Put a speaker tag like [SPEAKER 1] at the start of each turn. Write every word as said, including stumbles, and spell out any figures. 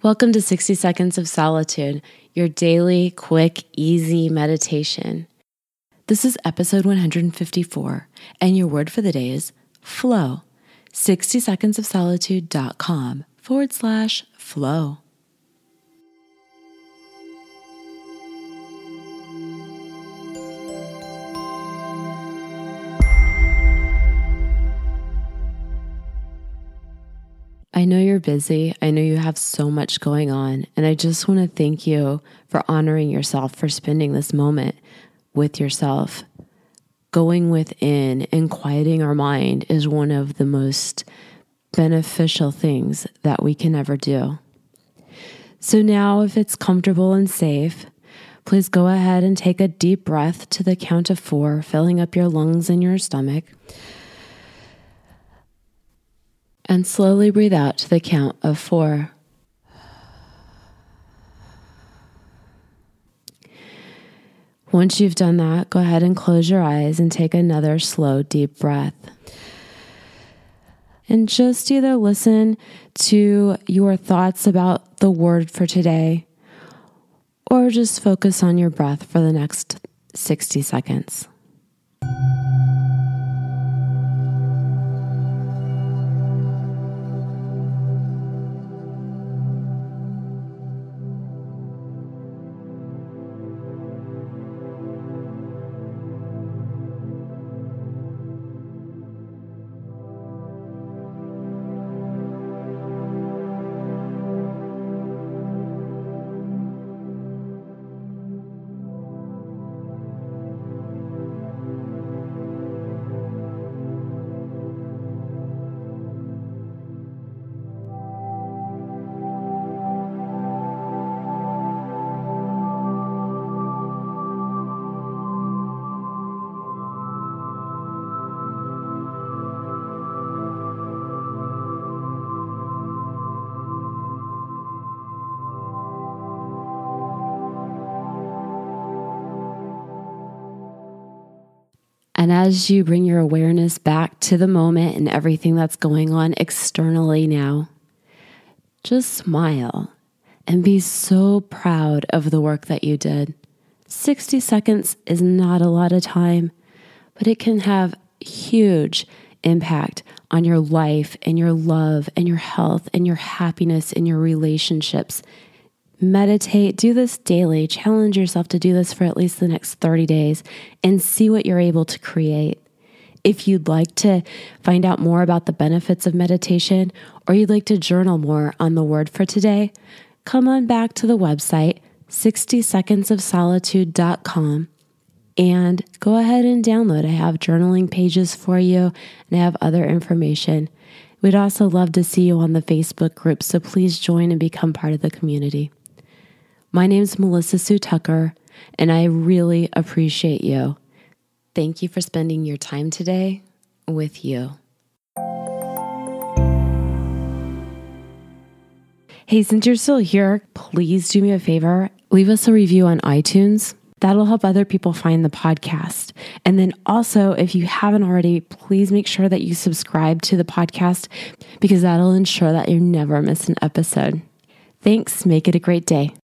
[SPEAKER 1] Welcome to sixty Seconds of Solitude, your daily, quick, easy meditation. This is episode one hundred fifty-four, and your word for the day is flow. sixty seconds of solitude dot com forward slash flow. I know you're busy. I know you have so much going on, and I just want to thank you for honoring yourself, for spending this moment with yourself. Going within and quieting our mind is one of the most beneficial things that we can ever do. So now, if it's comfortable and safe, please go ahead and take a deep breath to the count of four, filling up your lungs and your stomach. And slowly breathe out to the count of four. Once you've done that, go ahead and close your eyes and take another slow, deep breath. And just either listen to your thoughts about the word for today, or just focus on your breath for the next sixty seconds. And as you bring your awareness back to the moment and everything that's going on externally now, just smile and be so proud of the work that you did. sixty seconds is not a lot of time, but it can have huge impact on your life and your love and your health and your happiness and your relationships. Meditate, do this daily, challenge yourself to do this for at least the next thirty days and see what you're able to create. If you'd like to find out more about the benefits of meditation, or you'd like to journal more on the word for today, come on back to the website, sixty seconds of solitude dot com, and go ahead and download. I have journaling pages for you, and I have other information. We'd also love to see you on the Facebook group, so please join and become part of the community. My name's Melissa Sue Tucker, and I really appreciate you. Thank you for spending your time today with you. Hey, since you're still here, please do me a favor. Leave us a review on iTunes. That'll help other people find the podcast. And then also, if you haven't already, please make sure that you subscribe to the podcast, because that'll ensure that you never miss an episode. Thanks. Make it a great day.